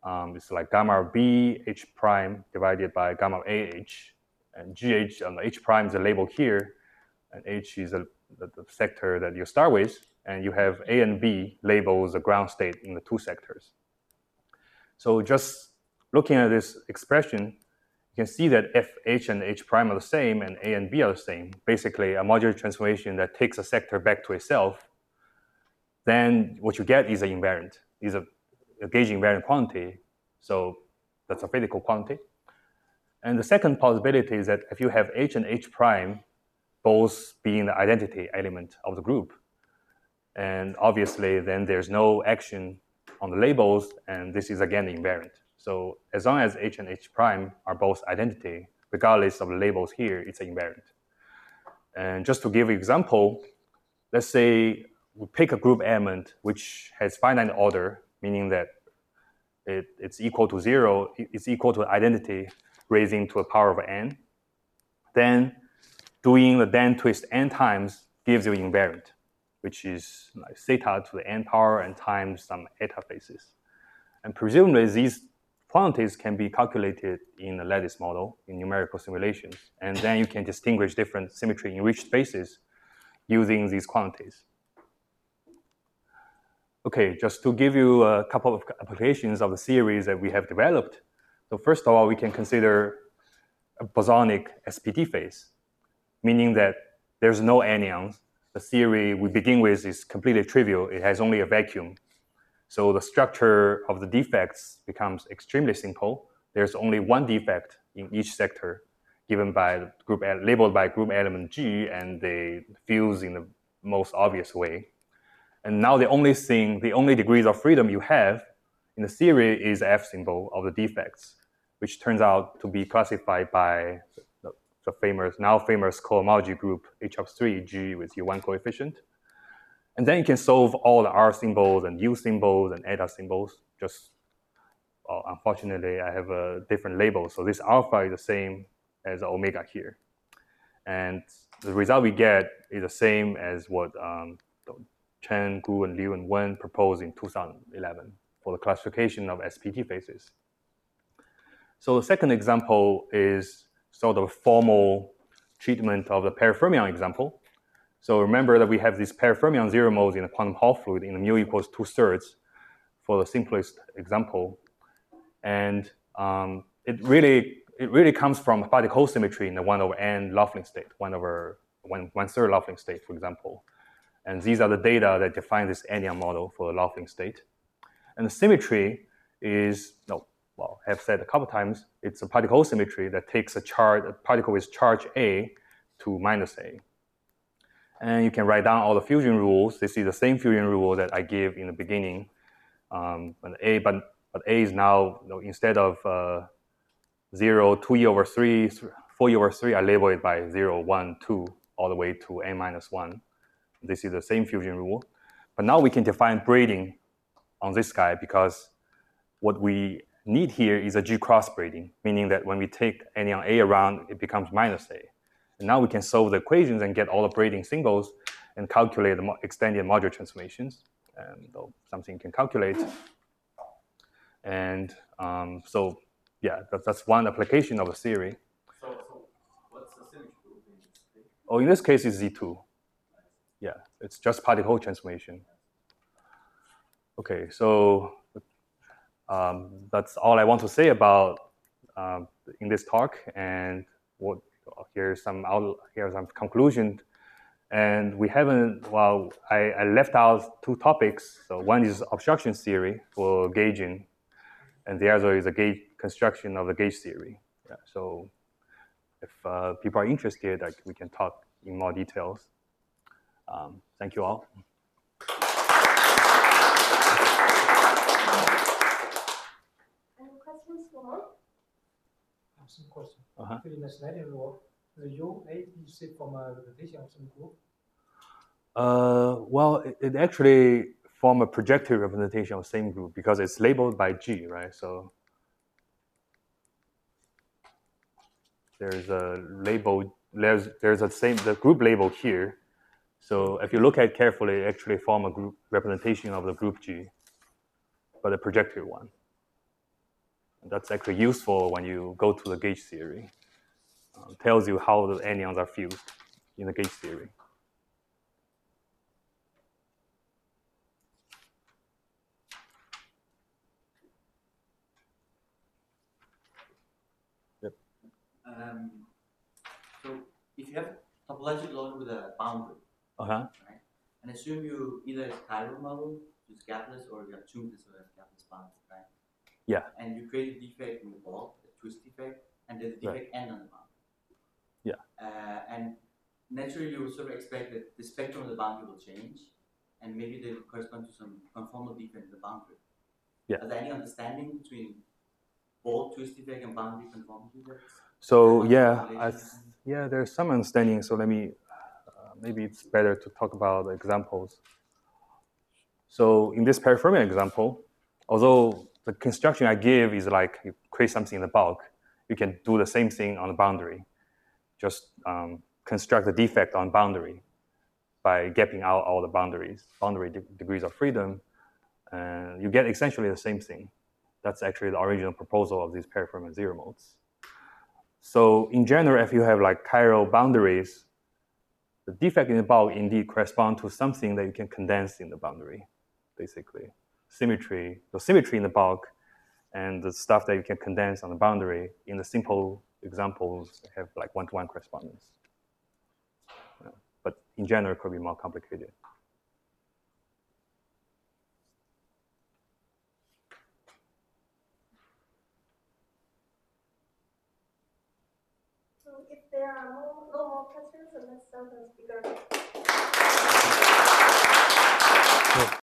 Um, it's like gamma B H prime divided by gamma A H, and G H, um, H prime is a label here, and H is a, the, the sector that you start with, and you have A and B labels the ground state in the two sectors. So just looking at this expression, you can see that if H and H prime are the same and A and B are the same, basically a modular transformation that takes a sector back to itself, then what you get is an invariant, is a, a gauge invariant quantity. So that's a physical quantity. And the second possibility is that if you have H and H prime both being the identity element of the group, and obviously then there's no action on the labels, and this is again invariant. So as long as H and H prime are both identity, regardless of the labels here, it's invariant. And just to give an example, let's say we pick a group element which has finite order, meaning that it, it's equal to zero, it's equal to identity raising to a power of n. Then doing the then twist n times gives you invariant, which is like theta to the n power and times some eta phases. And presumably these quantities can be calculated in a lattice model in numerical simulations. And then you can distinguish different symmetry enriched spaces using these quantities. Okay, just to give you a couple of applications of the theories that we have developed. So first of all, we can consider a bosonic S P T phase, meaning that there's no anyons. The theory we begin with is completely trivial. It has only a vacuum. So the structure of the defects becomes extremely simple. There's only one defect in each sector given by the group, labeled by group element G, and they fuse in the most obvious way. And now the only thing, the only degrees of freedom you have in the theory is the F symbol of the defects, which turns out to be classified by the, the famous, now famous cohomology group H of three G with U one coefficient. And then you can solve all the R symbols and U symbols and eta symbols. Just, well, unfortunately, I have a different label. So this alpha is the same as omega here. And the result we get is the same as what um, Chen, Gu, and Liu, and Wen proposed in two thousand eleven for the classification of S P T phases. So the second example is sort of a formal treatment of the parafermion example. So remember that we have these parafermion zero modes in a quantum Hall fluid in the mu equals two thirds for the simplest example. And um, it really it really comes from particle symmetry in the one over n Laughlin state, one over one, one third Laughlin state, for example. And these are the data that define this anyon model for the Laughlin state. And the symmetry is, no, well, I have said a couple times, it's a particle symmetry that takes a charge, a particle with charge A to minus A. And you can write down all the fusion rules. This is the same fusion rule that I gave in the beginning. Um, but A, but, but A is now, you know, instead of uh, zero, two e over three, four e over three, I label it by zero, one, two, all the way to n minus one. This is the same fusion rule. But now we can define braiding on this guy because what we need here is a G cross braiding, meaning that when we take anion A around, it becomes minus A. And now we can solve the equations and get all the braiding symbols and calculate the extended modular transformations, and something you can calculate. And um, so, yeah, that's, that's one application of the theory. So, so what's the symmetry group in this case? Oh, in this case, it's Z two. Yeah, it's just particle transformation. Okay, so um, that's all I want to say about um, in this talk. And what here's some out, here's some conclusion. And we haven't. Well, I, I left out two topics. So one is obstruction theory for gauging, and the other is a gauge construction of the gauge theory. Yeah, so if uh, people are interested, like, we can talk in more details. Um, thank you all. Any questions for Mark? I have some questions. Uh-huh. In the sliding rule, the U A B C from a representation of some group. Uh, well, it, it actually form a projective representation of the same group because it's labeled by G, right? So there's a label. There's there's a same the group label here. So if you look at it carefully, it actually form a group representation of the group G, but a projective one. That's actually useful when you go to the gauge theory. Uh, tells you how the anyons are fused in the gauge theory. Yep. Um, so if you have topological order with a boundary, Uh-huh. right, and assume you either have a chiral model, which is gapless, or you have Chungus, or a gapless boundary, right? Yeah. And you create a defect in the bulk, a twist defect, and there's a defect n on the boundary. Yeah. Uh, and naturally, you would sort of expect that the spectrum of the boundary will change, and maybe they will correspond to some conformal defect in the boundary. Yeah. Is there any understanding between bulk twist defect and boundary conformity? So yeah, I, yeah, there's some understanding. So let me, uh, maybe it's better to talk about examples. So in this perifermion example, although the construction I give is like you create something in the bulk, you can do the same thing on the boundary. Just um, construct the defect on boundary by gapping out all the boundaries, boundary de degrees of freedom, and you get essentially the same thing. That's actually the original proposal of these perifermion zero modes. So in general, if you have like chiral boundaries, the defect in the bulk indeed correspond to something that you can condense in the boundary, basically. Symmetry, the symmetry in the bulk and the stuff that you can condense on the boundary in the simple examples have like one-to-one correspondence. Yeah. But in general, it could be more complicated. So if there are no, no more questions, then let's start the speaker.